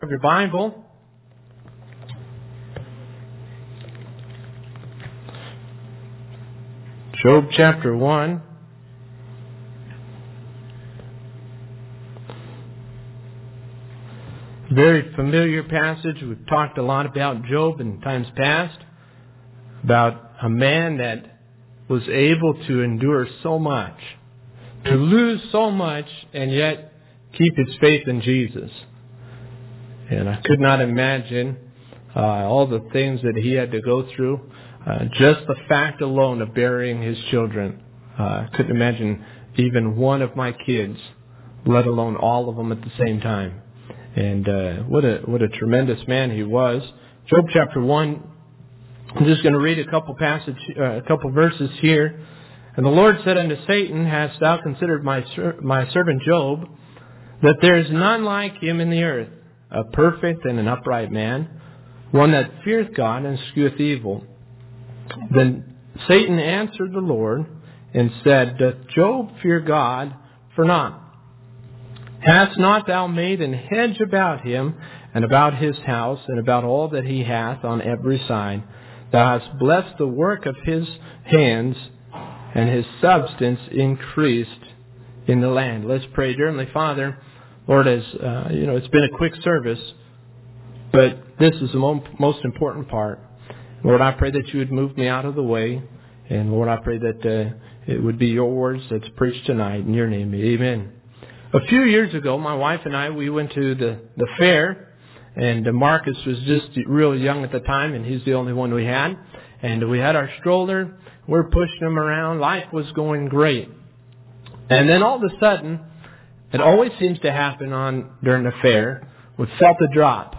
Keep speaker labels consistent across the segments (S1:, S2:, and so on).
S1: up your Bible, Job chapter 1. Very familiar passage. We've talked a lot about Job in times past, about a man that was able to endure so much, to lose so much, and yet keep his faith in Jesus. And I could not imagine all the things that he had to go through. Just the fact alone of burying his children. I couldn't imagine even one of my kids, let alone all of them at the same time. And what a tremendous man he was. Job chapter 1. I'm just going to read a couple verses here. And the Lord said unto Satan, Hast thou considered my servant Job, that there is none like him in the earth, a perfect and an upright man, one that feareth God and escheweth evil. Then Satan answered the Lord and said, Doth Job fear God for naught? Hast not thou made an hedge about him, and about his house, and about all that he hath on every side? Thou hast blessed the work of his hands, and his substance increased in the land. Let's pray. Dear Heavenly Father, Lord, as it's been a quick service, but this is the most important part. Lord, I pray that you would move me out of the way, and Lord, I pray that it would be your words that's preached tonight. In your name, amen. A few years ago, my wife and I, we went to the fair, and Marcus was just real young at the time, and he's the only one we had. And we had our stroller. We're pushing him around. Life was going great. And then all of a sudden, it always seems to happen during the fair, we felt a drop.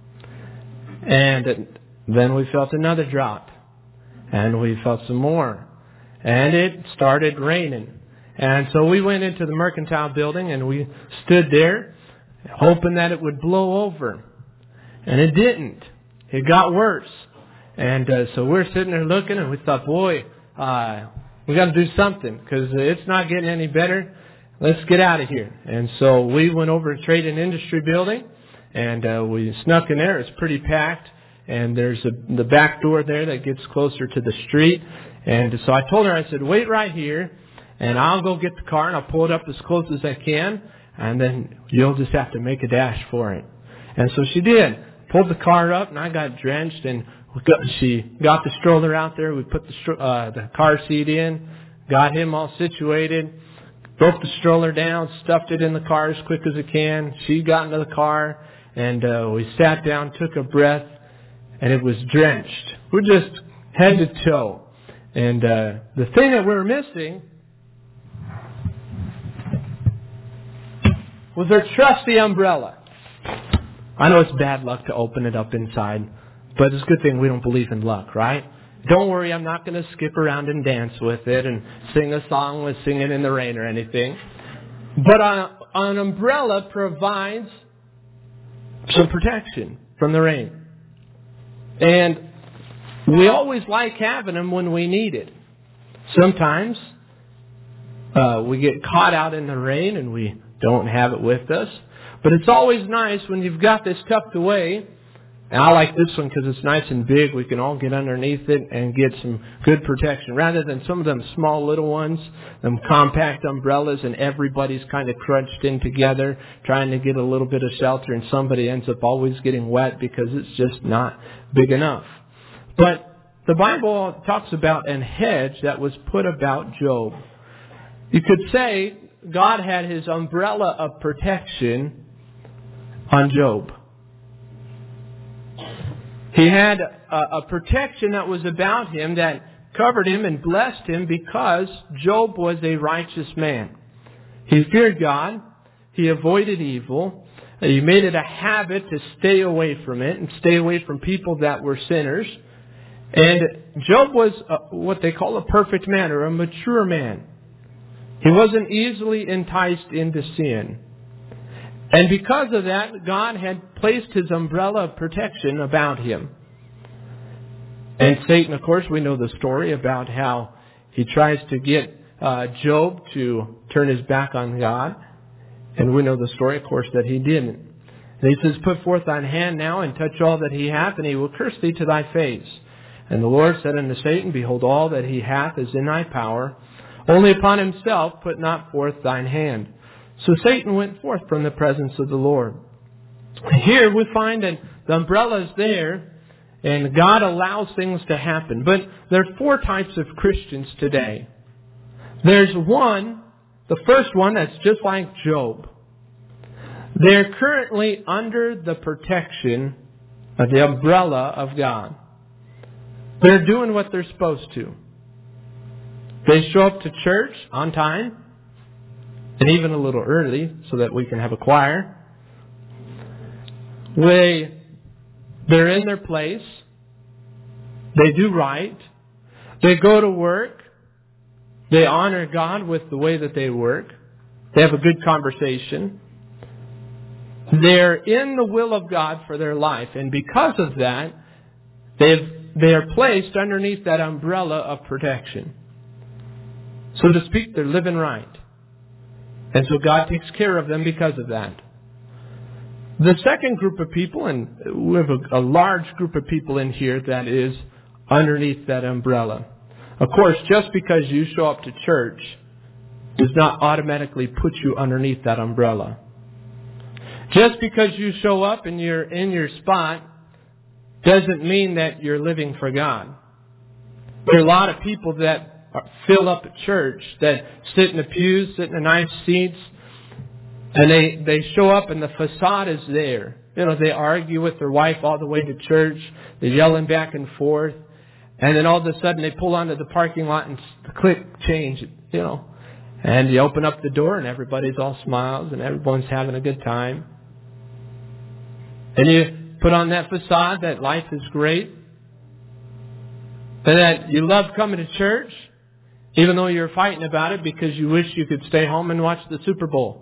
S1: And then we felt another drop. And we felt some more. And it started raining. And so we went into the mercantile building and we stood there hoping that it would blow over. And it didn't. It got worse. And so we're sitting there looking and we thought, boy, we got to do something because it's not getting any better. Let's get out of here. And so we went over to Trade and Industry building and we snuck in there. It's pretty packed. And there's the back door there that gets closer to the street. And so I told her, I said, wait right here. And I'll go get the car and I'll pull it up as close as I can. And then you'll just have to make a dash for it. And so she did. Pulled the car up and I got drenched. And she got the stroller out there. We put the car seat in. Got him all situated. Broke the stroller down. Stuffed it in the car as quick as I can. She got into the car. And we sat down, took a breath. And it was drenched. We're just head to toe. And the thing that we were missing was their trusty umbrella. I know it's bad luck to open it up inside, but it's a good thing we don't believe in luck, right? Don't worry, I'm not going to skip around and dance with it and sing a song with Singing in the Rain or anything. But an umbrella provides some protection from the rain. And we always like having them when we need it. Sometimes we get caught out in the rain and we don't have it with us. But it's always nice when you've got this tucked away. And I like this one because it's nice and big. We can all get underneath it and get some good protection. Rather than some of them small little ones, them compact umbrellas, and everybody's kind of crunched in together trying to get a little bit of shelter. And somebody ends up always getting wet because it's just not big enough. But the Bible talks about an hedge that was put about Job. You could say God had his umbrella of protection on Job. He had a protection that was about him that covered him and blessed him because Job was a righteous man. He feared God. He avoided evil. He made it a habit to stay away from it and stay away from people that were sinners. And Job was what they call a perfect man or a mature man. He wasn't easily enticed into sin. And because of that, God had placed his umbrella of protection about him. And Satan, of course, we know the story about how he tries to get Job to turn his back on God. And we know the story, of course, that he didn't. And he says, put forth thine hand now, and touch all that he hath, and he will curse thee to thy face. And the Lord said unto Satan, behold, all that he hath is in thy power. Only upon himself put not forth thine hand. So Satan went forth from the presence of the Lord. Here we find that the umbrella is there, and God allows things to happen. But there are 4 types of Christians today. There's one, the first one, that's just like Job. They're currently under the protection of the umbrella of God. They're doing what they're supposed to. They show up to church on time, and even a little early so that we can have a choir. They're in their place. They do right. They go to work. They honor God with the way that they work. They have a good conversation. They're in the will of God for their life. And because of that, they are placed underneath that umbrella of protection. So to speak, they're living right. And so God takes care of them because of that. The second group of people, and we have a large group of people in here that is underneath that umbrella. Of course, just because you show up to church does not automatically put you underneath that umbrella. Just because you show up and you're in your spot doesn't mean that you're living for God. There are a lot of people that fill up at church, that sit in the pews, sit in the nice seats, and they show up and the facade is there. You know, they argue with their wife all the way to church. They're yelling back and forth. And then all of a sudden they pull onto the parking lot and click, change, you know. And you open up the door and everybody's all smiles and everyone's having a good time. And you put on that facade that life is great. And that you love coming to church, even though you're fighting about it because you wish you could stay home and watch the Super Bowl.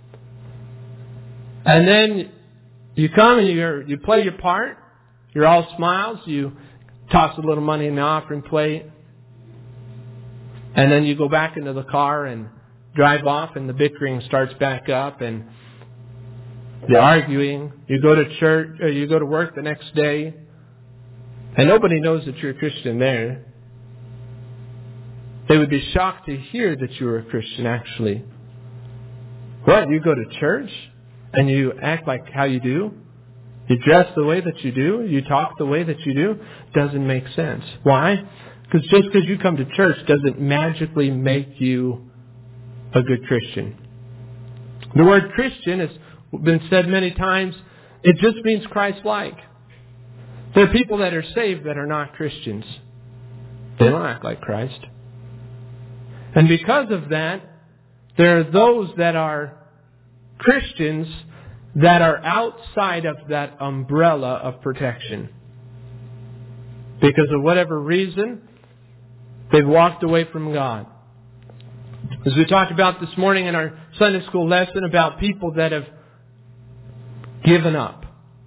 S1: And then you come and you play your part. You're all smiles. You toss a little money in the offering plate. And then you go back into the car and drive off, and the bickering starts back up and the arguing. You go to church, or you go to work the next day, and nobody knows that you're a Christian there. They would be shocked to hear that you were a Christian, actually. What? You go to church and you act like how you do? You dress the way that you do? You talk the way that you do? Doesn't make sense. Why? Because just because you come to church doesn't magically make you a good Christian. The word Christian has been said many times. It just means Christ-like. There are people that are saved that are not Christians. They don't act like Christ. And because of that, there are those that are Christians that are outside of that umbrella of protection. Because of whatever reason, they've walked away from God. As we talked about this morning in our Sunday school lesson about people that have given up.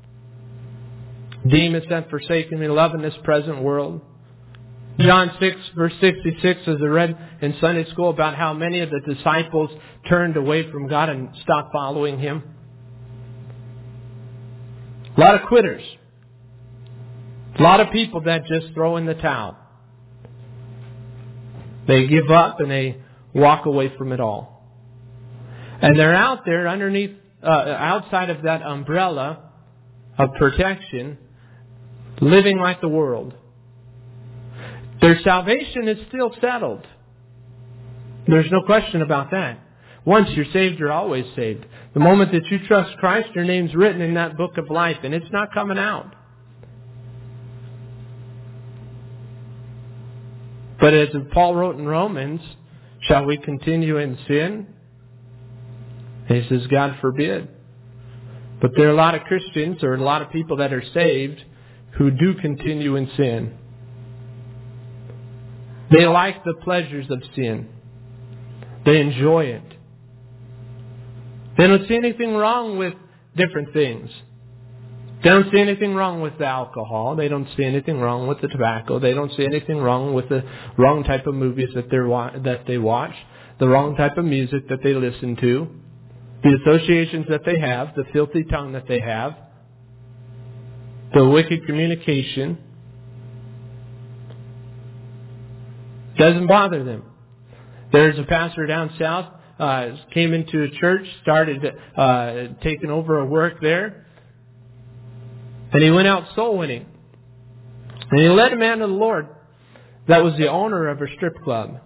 S1: Demas hath forsaken me, loving this present world. John 6, verse 66, as I read in Sunday school about how many of the disciples turned away from God and stopped following Him. A lot of quitters. A lot of people that just throw in the towel. They give up and they walk away from it all. And they're out there underneath, outside of that umbrella of protection, living like the world. Their salvation is still settled. There's no question about that. Once you're saved, you're always saved. The moment that you trust Christ, your name's written in that book of life, and it's not coming out. But as Paul wrote in Romans, shall we continue in sin? And he says, God forbid. But there are a lot of Christians, or a lot of people that are saved, who do continue in sin. They like the pleasures of sin. They enjoy it. They don't see anything wrong with different things. They don't see anything wrong with the alcohol. They don't see anything wrong with the tobacco. They don't see anything wrong with the wrong type of movies that they watch, the wrong type of music that they listen to. the associations that they have, the filthy tongue that they have, the wicked communication, doesn't bother them. There's a pastor down south, came into a church, started taking over a work there, and he went out soul winning. And he led a man to the Lord that was the owner of a strip club.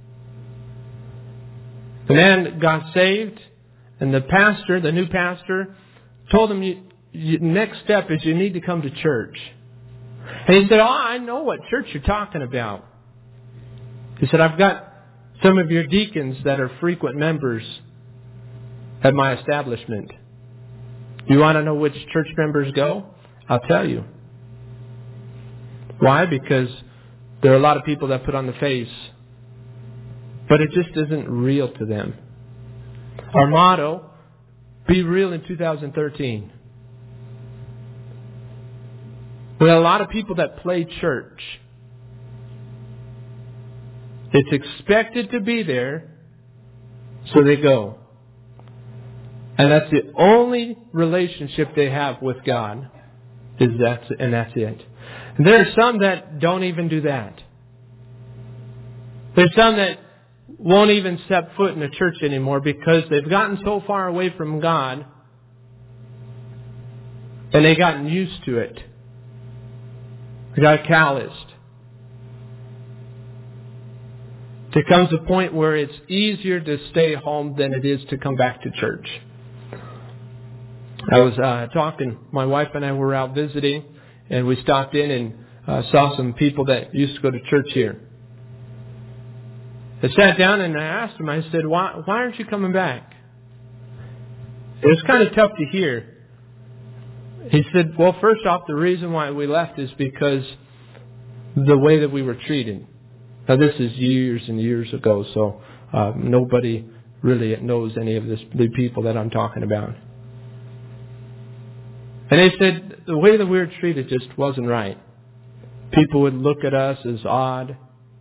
S1: The man got saved, and the new pastor, told him, next step is you need to come to church. And he said, I know what church you're talking about. He said, I've got some of your deacons that are frequent members at my establishment. You want to know which church members go? I'll tell you. Why? Because there are a lot of people that put on the face, but it just isn't real to them. Our motto, be real in 2013. There are a lot of people that play church. It's expected to be there, so they go. And that's the only relationship they have with God. That's it. And there are some that don't even do that. There's some that won't even step foot in a church anymore because they've gotten so far away from God and they've gotten used to it. They got calloused. There comes a point where it's easier to stay home than it is to come back to church. I was talking, my wife and I were out visiting, and we stopped in and saw some people that used to go to church here. I sat down and I asked him, I said, why aren't you coming back? It was kind of tough to hear. He said, well, first off, the reason why we left is because the way that we were treated. Now, this is years and years ago, so nobody really knows any of the people that I'm talking about. And they said the way that we were treated just wasn't right. People would look at us as odd.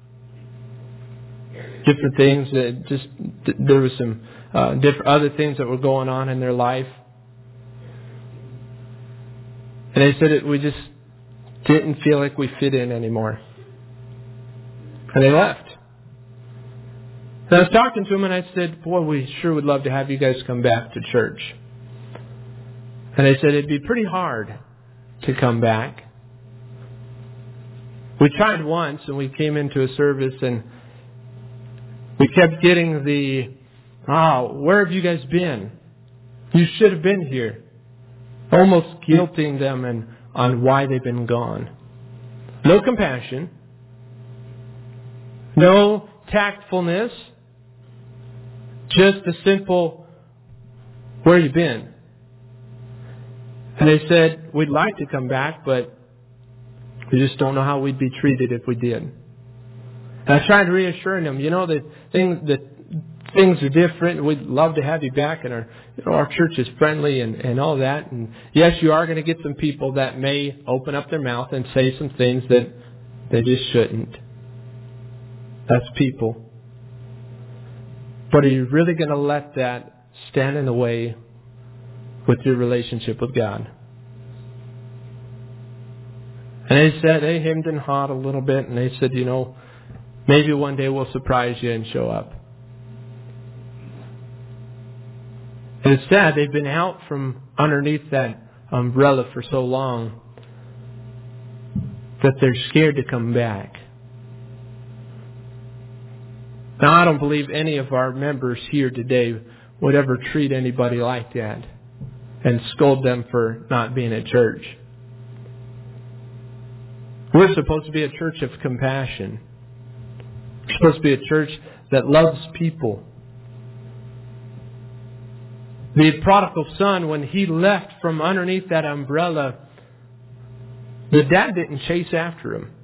S1: Different things that there was some different other things that were going on in their life. And they said we just didn't feel like we fit in anymore. And they left. And I was talking to them and I said, boy, we sure would love to have you guys come back to church. And they said it'd be pretty hard to come back. We tried once and we came into a service and we kept getting where have you guys been? You should have been here. Almost guilting them on why they've been gone. No compassion. No tactfulness. Just a simple, where you been? And they said, we'd like to come back, but we just don't know how we'd be treated if we did. And I tried reassuring them, that things are different. We'd love to have you back, and our church is friendly and all that. And yes, you are going to get some people that may open up their mouth and say some things that they just shouldn't. That's people. But are you really going to let that stand in the way with your relationship with God? And they said, they hemmed and hawed a little bit, and they said, maybe one day we'll surprise you and show up. And it's sad, they've been out from underneath that umbrella for so long that they're scared to come back. Now, I don't believe any of our members here today would ever treat anybody like that and scold them for not being at church. We're supposed to be a church of compassion. We're supposed to be a church that loves people. The prodigal son, when he left from underneath that umbrella, the dad didn't chase after him.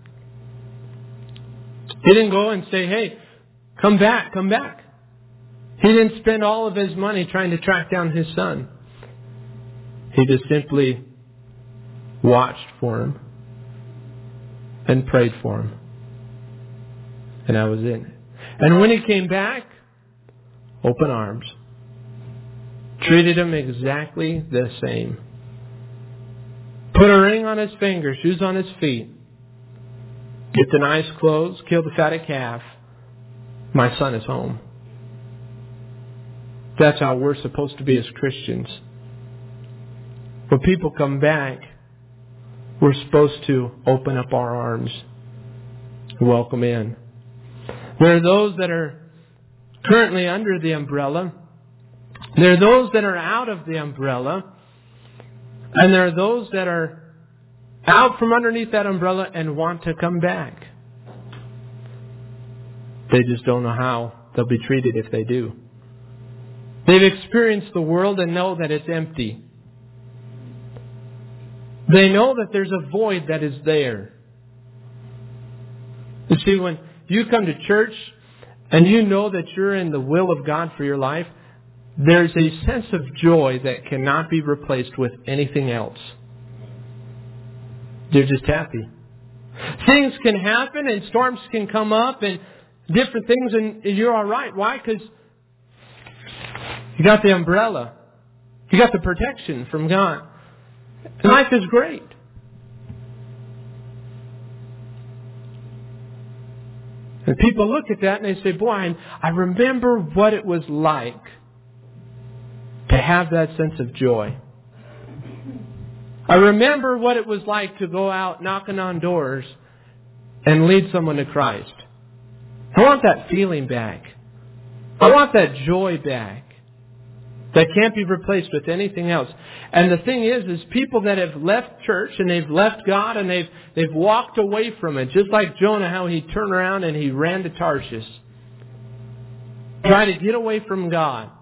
S1: He didn't go and say, hey, come back, come back. He didn't spend all of his money trying to track down his son. He just simply watched for him and prayed for him. And that was it. And when he came back, open arms. treated him exactly the same. Put a ring on his finger, shoes on his feet. Get the nice clothes, kill the fatted calf. My son is home. That's how we're supposed to be as Christians. When people come back, we're supposed to open up our arms, welcome in. There are those that are currently under the umbrella. There are those that are out of the umbrella. And there are those that are out from underneath that umbrella and want to come back. They just don't know how they'll be treated if they do. They've experienced the world and know that it's empty. They know that there's a void that is there. You see, when you come to church and you know that you're in the will of God for your life, there's a sense of joy that cannot be replaced with anything else. You're just happy. Things can happen and storms can come up and different things and you're all right. Why? Because you got the umbrella. You got the protection from God. Life is great. And people look at that and they say, boy, I remember what it was like to have that sense of joy. I remember what it was like to go out knocking on doors and lead someone to Christ. I want that feeling back. I want that joy back. That can't be replaced with anything else. And the thing is people that have left church and they've left God and they've walked away from it, just like Jonah, how he turned around and he ran to Tarshish. Try to get away from God.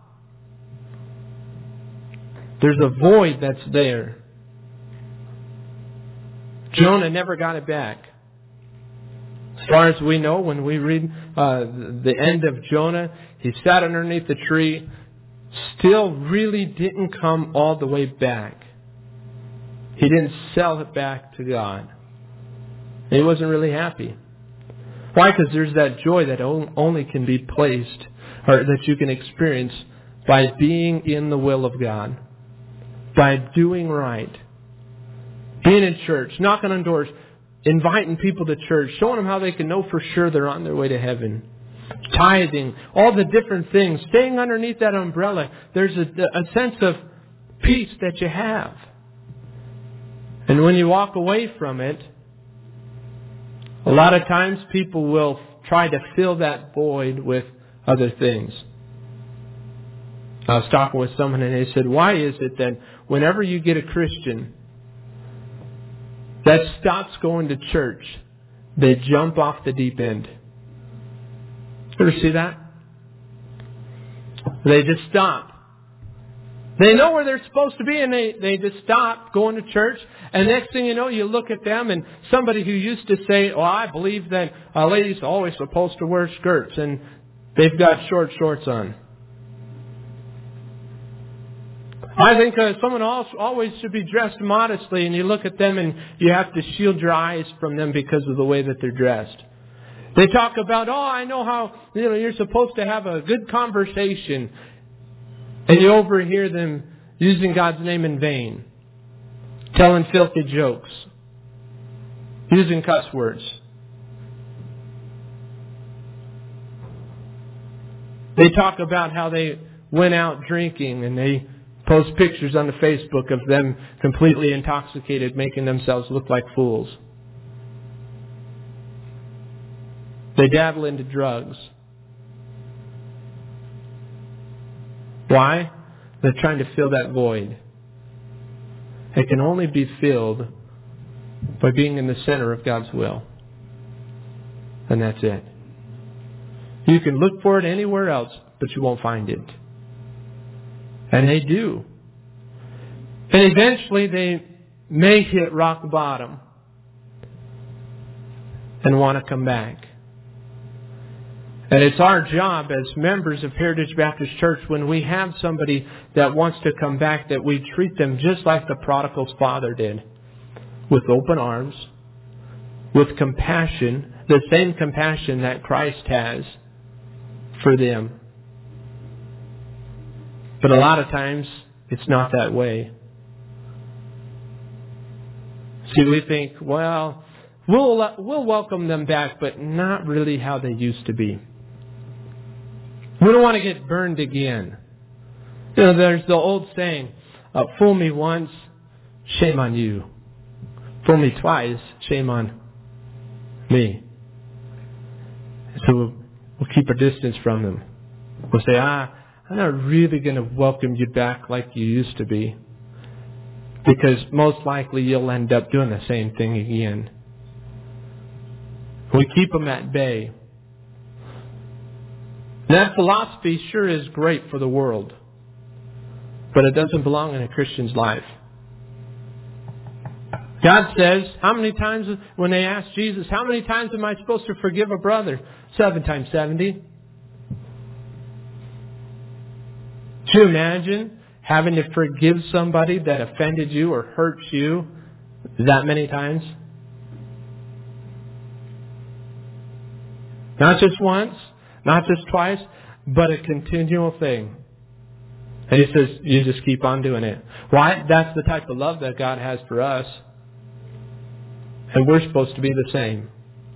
S1: There's a void that's there. Jonah never got it back. As far as we know, when we read the end of Jonah, he sat underneath the tree, still really didn't come all the way back. He didn't sell it back to God. He wasn't really happy. Why? Because there's that joy that only can be placed, or that you can experience by being in the will of God. By doing right. Being in church, knocking on doors, inviting people to church, showing them how they can know for sure they're on their way to heaven. Tithing, all the different things, staying underneath that umbrella. There's a sense of peace that you have. And when you walk away from it, a lot of times people will try to fill that void with other things. I was talking with someone and they said, why is it that whenever you get a Christian that stops going to church, they jump off the deep end? Ever see that? They just stop. They know where they're supposed to be and they just stop going to church. And next thing you know, you look at them and somebody who used to say, oh, I believe that a lady's always supposed to wear skirts, and they've got short shorts on. I think someone else always should be dressed modestly, and you look at them and you have to shield your eyes from them because of the way that they're dressed. They talk about, oh, I know how you're supposed to have a good conversation, and you overhear them using God's name in vain, telling filthy jokes, using cuss words. They talk about how they went out drinking and they post pictures on the Facebook of them completely intoxicated, making themselves look like fools. They dabble into drugs. Why? They're trying to fill that void. It can only be filled by being in the center of God's will. And that's it. You can look for it anywhere else, but you won't find it. And they do. And eventually they may hit rock bottom and want to come back. And it's our job as members of Heritage Baptist Church, when we have somebody that wants to come back, that we treat them just like the prodigal's father did. With open arms, with compassion, the same compassion that Christ has for them. But a lot of times, it's not that way. See, we think, well, we'll welcome them back, but not really how they used to be. We don't want to get burned again. You know, there's the old saying, fool me once, shame on you. Fool me twice, shame on me. So we'll keep a distance from them. We'll say, I'm not really going to welcome you back like you used to be. Because most likely you'll end up doing the same thing again. We keep them at bay. That philosophy sure is great for the world. But it doesn't belong in a Christian's life. God says, how many times, when they asked Jesus, how many times am I supposed to forgive a brother? 7 times 70. Could you imagine having to forgive somebody that offended you or hurt you that many times? Not just once, not just twice, but a continual thing. And He says, you just keep on doing it. Why? That's the type of love that God has for us. And we're supposed to be the same.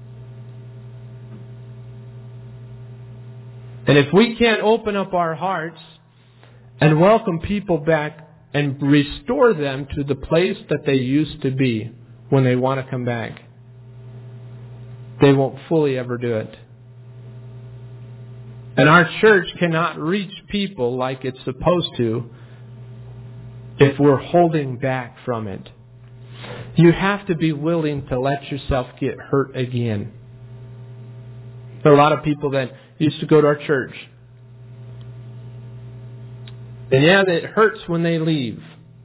S1: And if we can't open up our hearts and welcome people back and restore them to the place that they used to be when they want to come back, they won't fully ever do it. And our church cannot reach people like it's supposed to if we're holding back from it. You have to be willing to let yourself get hurt again. There are a lot of people that used to go to our church. And yeah, it hurts when they leave.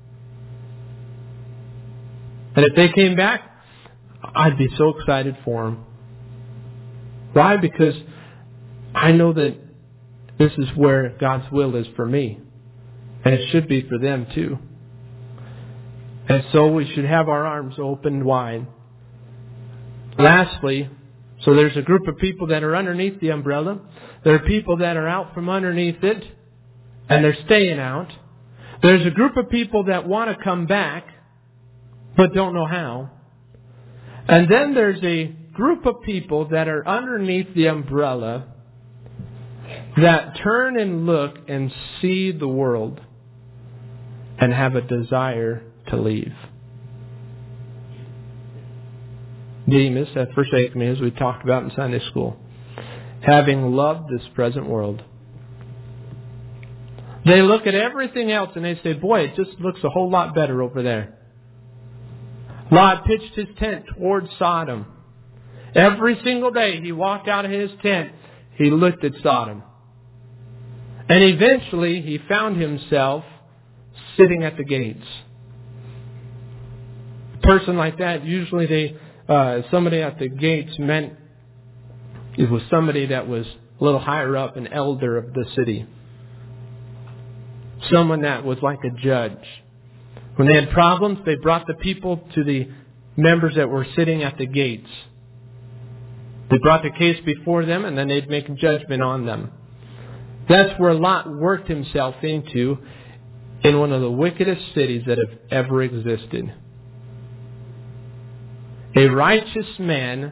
S1: And if they came back, I'd be so excited for them. Why? Because I know that this is where God's will is for me. And it should be for them too. And so we should have our arms open wide. Lastly, so there's a group of people that are underneath the umbrella. There are people that are out from underneath it, and they're staying out. There's a group of people that want to come back, but don't know how. And then there's a group of people that are underneath the umbrella that turn and look and see the world and have a desire to leave. Demas hath forsaken me, as we talked about in Sunday school, having loved this present world. They look at everything else and they say, boy, it just looks a whole lot better over there. Lot pitched his tent towards Sodom. Every single day he walked out of his tent, he looked at Sodom. And eventually he found himself sitting at the gates. A person like that, usually somebody at the gates meant it was somebody that was a little higher up, an elder of the city. Someone that was like a judge. When they had problems, they brought the people to the members that were sitting at the gates. They brought the case before them, and then they'd make a judgment on them. That's where Lot worked himself into in one of the wickedest cities that have ever existed. A righteous man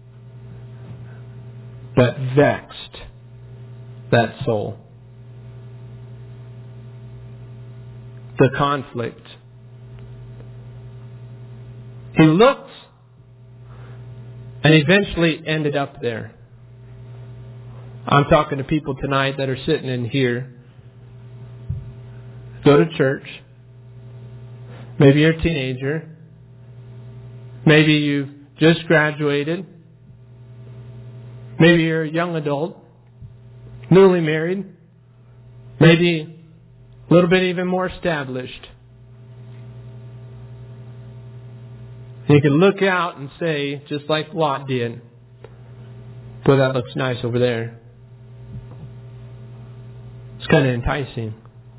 S1: that vexed that soul. The conflict. He looked and eventually ended up there. I'm talking to people tonight that are sitting in here. Go to church. Maybe you're a teenager. Maybe you've just graduated. Maybe you're a young adult, newly married. Maybe a little bit even more established. You can look out and say, just like Lot did, boy, that looks nice over there. It's kind of enticing.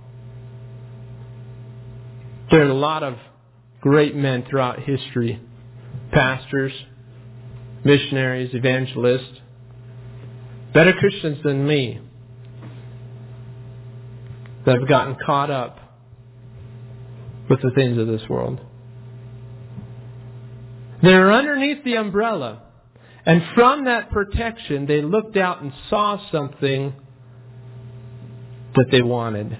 S1: There are a lot of great men throughout history. Pastors, missionaries, evangelists, better Christians than me, that have gotten caught up with the things of this world. They're underneath the umbrella. And from that protection, they looked out and saw something that they wanted.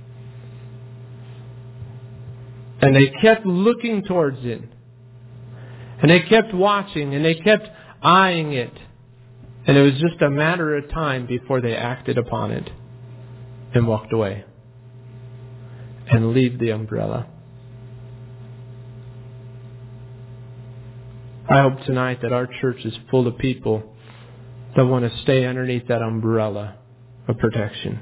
S1: And they kept looking towards it. And they kept watching and they kept eyeing it. And it was just a matter of time before they acted upon it and walked away and leave the umbrella. I hope tonight that our church is full of people that want to stay underneath that umbrella of protection.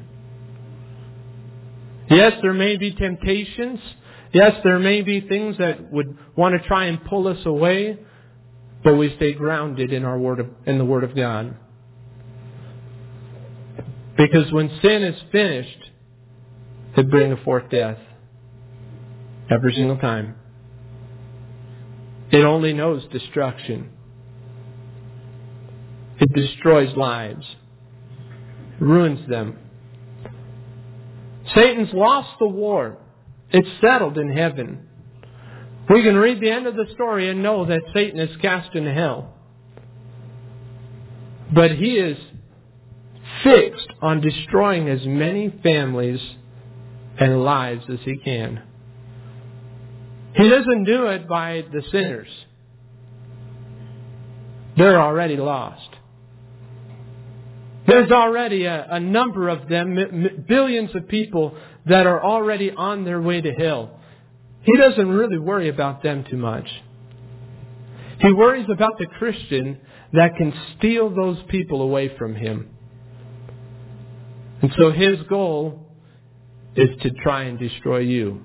S1: Yes, there may be temptations. Yes, there may be things that would want to try and pull us away, but we stay grounded in in the Word of God. Because when sin is finished, it brings forth death. Every single time. It only knows destruction. It destroys lives. It ruins them. Satan's lost the war. It's settled in heaven. We can read the end of the story and know that Satan is cast into hell. But he is fixed on destroying as many families and lives as he can. He doesn't do it by the sinners. They're already lost. There's already a number of them, billions of people that are already on their way to hell. He doesn't really worry about them too much. He worries about the Christian that can steal those people away from him. And so his goal is to try and destroy you.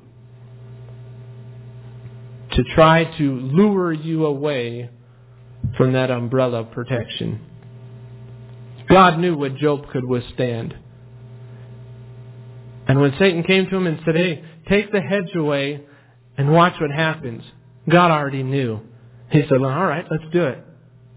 S1: To try to lure you away from that umbrella of protection. God knew what Job could withstand. And when Satan came to him and said, hey, take the hedge away and watch what happens, God already knew. He said, well, all right, let's do it.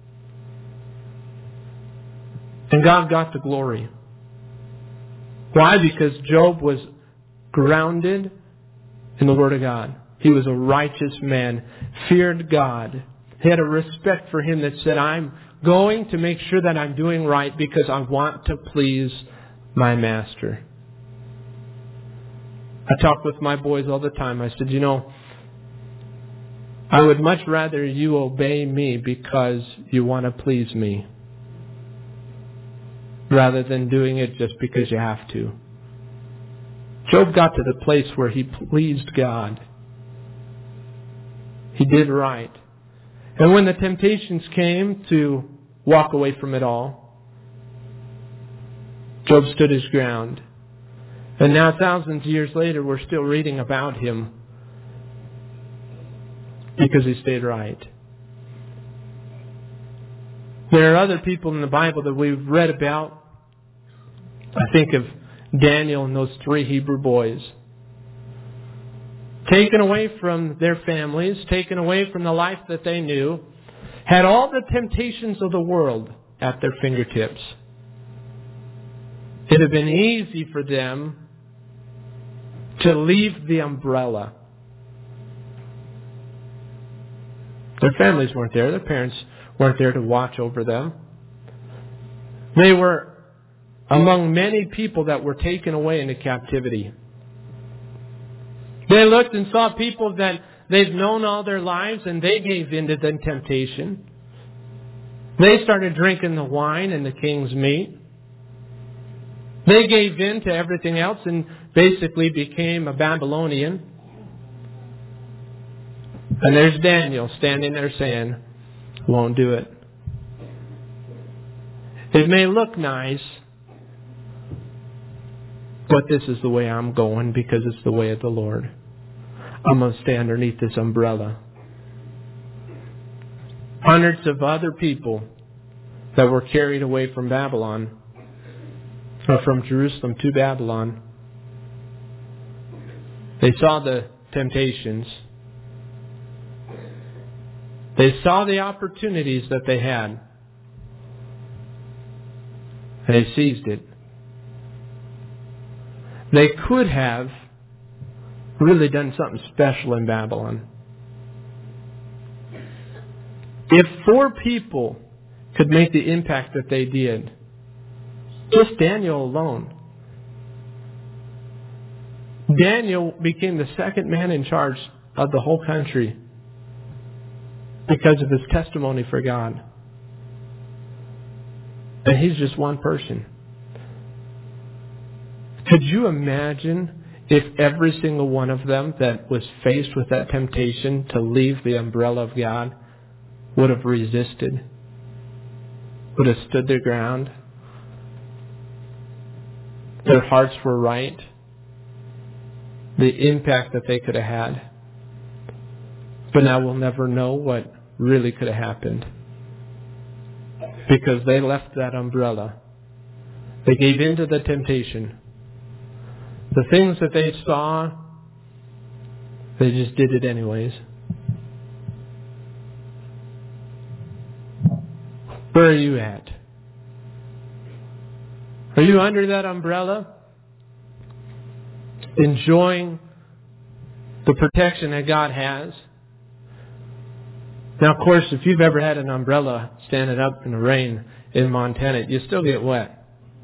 S1: And God got the glory. Why? Because Job was grounded in the Word of God. He was a righteous man, feared God. He had a respect for Him that said, I'm going to make sure that I'm doing right because I want to please my Master. I talk with my boys all the time. I said, I would much rather you obey me because you want to please me, rather than doing it just because you have to. Job got to the place where he pleased God. He did right. And when the temptations came to walk away from it all, Job stood his ground. And now, thousands of years later, we're still reading about him because he stayed right. There are other people in the Bible that we've read about. I think of Daniel and those 3 Hebrew boys. Taken away from their families, taken away from the life that they knew, had all the temptations of the world at their fingertips. It had been easy for them to leave the umbrella. Their families weren't there. Their parents weren't there to watch over them. They were among many people that were taken away into captivity. They looked and saw people that they've known all their lives and they gave in to the temptation. They started drinking the wine and the king's meat. They gave in to everything else and basically became a Babylonian. And there's Daniel standing there saying, won't do it. It may look nice, but this is the way I'm going because it's the way of the Lord. I'm going to stay underneath this umbrella. Hundreds of other people that were carried away from Babylon, or from Jerusalem to Babylon, they saw the temptations. They saw the opportunities that they had. And they seized it. They could have really done something special in Babylon. If 4 people could make the impact that they did, just Daniel alone, Daniel became the second man in charge of the whole country because of his testimony for God. And he's just one person. Could you imagine if every single one of them that was faced with that temptation to leave the umbrella of God would have resisted, would have stood their ground, their hearts were right, the impact that they could have had? But now we'll never know what really could have happened, because they left that umbrella. They gave in to the temptation. The things that they saw, they just did it anyways. Where are you at? Are you under that umbrella, enjoying the protection that God has? Now, of course, if you've ever had an umbrella standing up in the rain in Montana, you still get wet.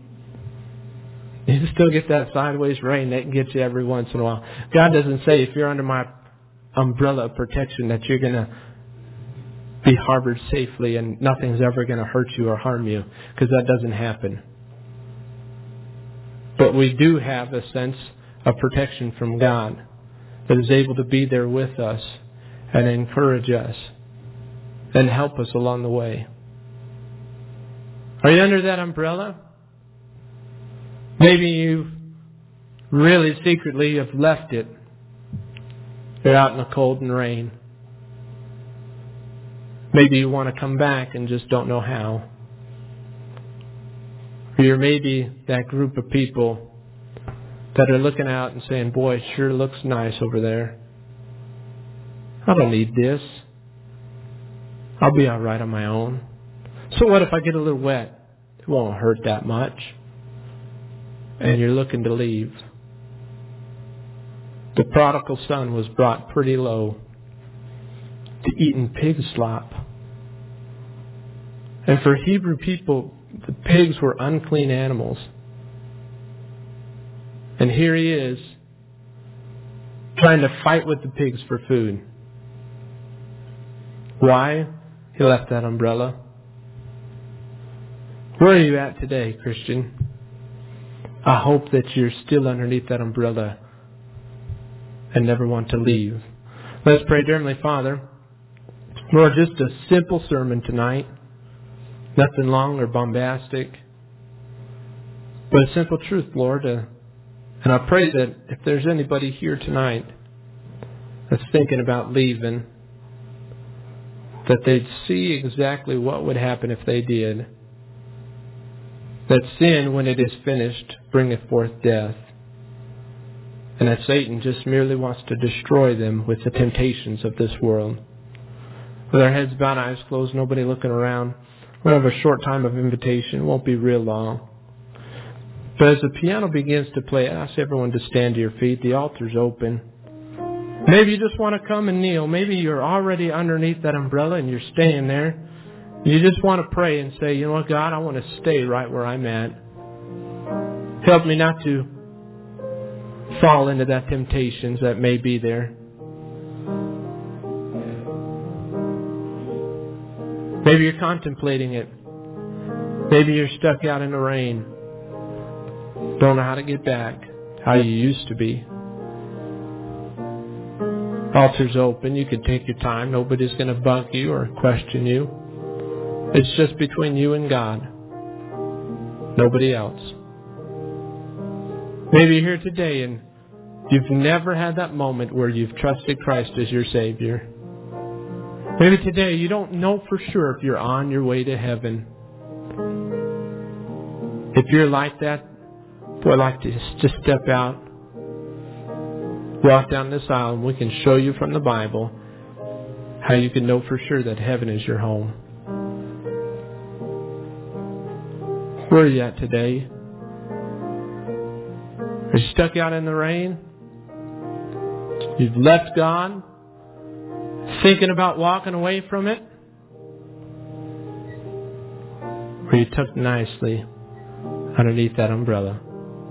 S1: You still get that sideways rain that gets you every once in a while. God doesn't say if you're under my umbrella of protection that you're going to be harbored safely and nothing's ever going to hurt you or harm you, because that doesn't happen. But we do have a sense of protection from God that is able to be there with us and encourage us and help us along the way. Are you under that umbrella? Maybe you really secretly have left it. You're out in the cold and rain. Maybe you want to come back and just don't know how. Or you're maybe that group of people that are looking out and saying, boy, it sure looks nice over there. I don't need this. I'll be all right on my own. So what if I get a little wet? It won't hurt that much. And you're looking to leave. The prodigal son was brought pretty low to eating pig slop. And for Hebrew people, the pigs were unclean animals. And here he is, trying to fight with the pigs for food. Why? He left that umbrella. Where are you at today, Christian? I hope that you're still underneath that umbrella and never want to leave. Let's pray. Dear Heavenly Father, Lord, just a simple sermon tonight. Nothing long or bombastic, but a simple truth, Lord. And I pray that if there's anybody here tonight that's thinking about leaving, that they'd see exactly what would happen if they did. That sin, when it is finished, bringeth forth death. And that Satan just merely wants to destroy them with the temptations of this world. With our heads bowed, eyes closed, nobody looking around. We'll have a short time of invitation. It won't be real long. But as the piano begins to play, I ask everyone to stand to your feet. The altar's open. Maybe you just want to come and kneel. Maybe you're already underneath that umbrella and you're staying there. You just want to pray and say, you know what, God, I want to stay right where I'm at. Help me not to fall into that temptations that may be there. Maybe you're contemplating it. Maybe you're stuck out in the rain. Don't know how to get back, how you used to be. Altar's open. You can take your time. Nobody's going to bug you or question you. It's just between you and God. Nobody else. Maybe you're here today and you've never had that moment where you've trusted Christ as your Savior. Maybe today you don't know for sure if you're on your way to heaven. If you're like that, boy, I'd like to just step out, walk down this aisle, and we can show you from the Bible how you can know for sure that heaven is your home. Where are you at today? Are you stuck out in the rain? You've left God, thinking about walking away from it? Or you tucked nicely underneath that umbrella?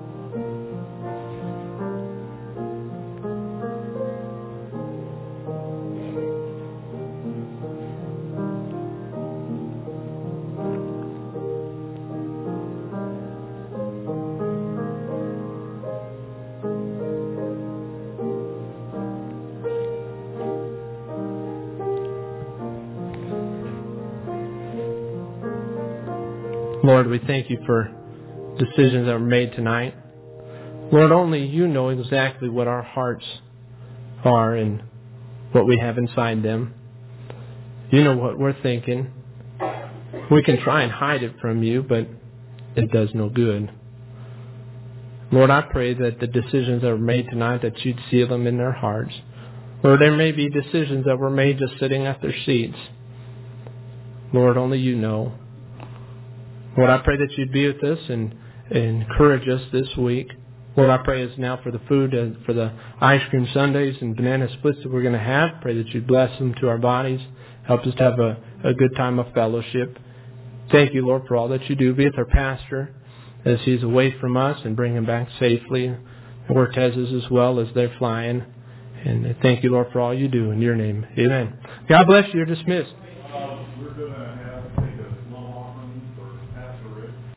S1: Lord, we thank you for decisions that were made tonight. Lord, only you know exactly what our hearts are and what we have inside them. You know what we're thinking. We can try and hide it from you, but it does no good. Lord, I pray that the decisions that were made tonight, that you'd seal them in their hearts. Lord, there may be decisions that were made just sitting at their seats. Lord, only you know. Lord, I pray that you'd be with us and encourage us this week. Lord, I pray as now for the food and for the ice cream sundaes and banana splits that we're going to have. Pray that you'd bless them to our bodies. Help us to have a good time of fellowship. Thank you, Lord, for all that you do. Be with our pastor as he's away from us and bring him back safely. Cortez's as well as they're flying. And thank you, Lord, for all you do in your name. Amen. God bless you. You're dismissed.